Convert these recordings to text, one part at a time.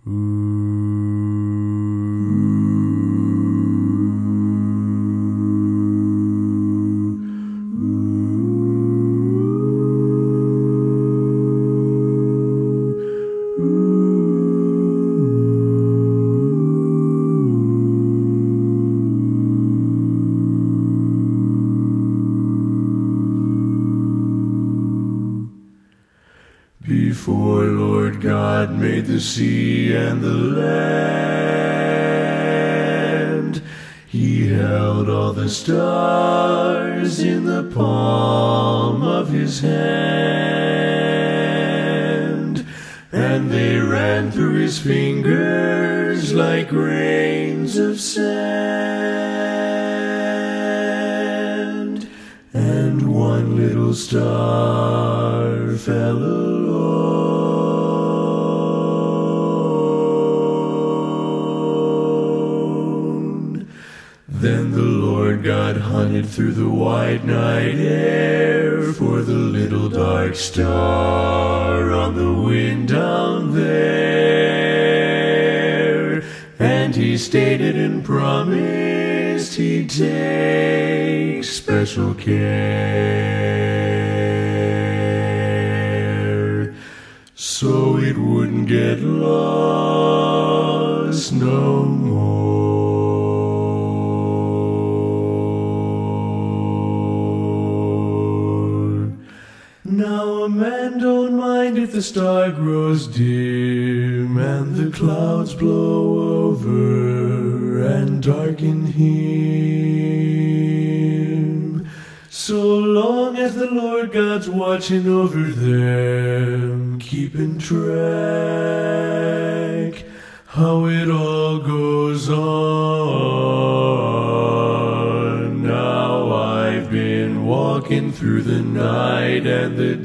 Before Lord God made the sea and the land, He held all the stars in the palm of His hand, and they ran through His fingers like grains of sand, and one little star fell alone. Then the Lord God hunted through the wide night air for the little dark star on the wind down there, and He stated and promised He'd take special care so it wouldn't get lost no more. Now a man don't mind if the star grows dim and the clouds blow over and darken him, so long as the Lord God's watching over them, keeping track how it all goes on. Now I've been walking through the night and the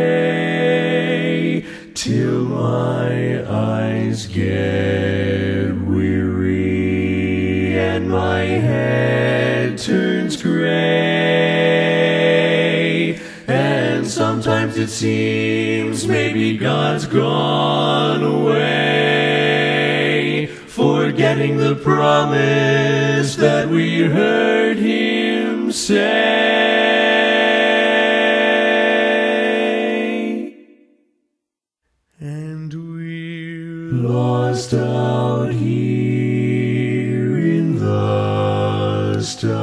day till my eyes get weary and my head turns gray, and sometimes it seems maybe God's gone away, forgetting the promise that we heard Him say. And we're lost out here in the stars.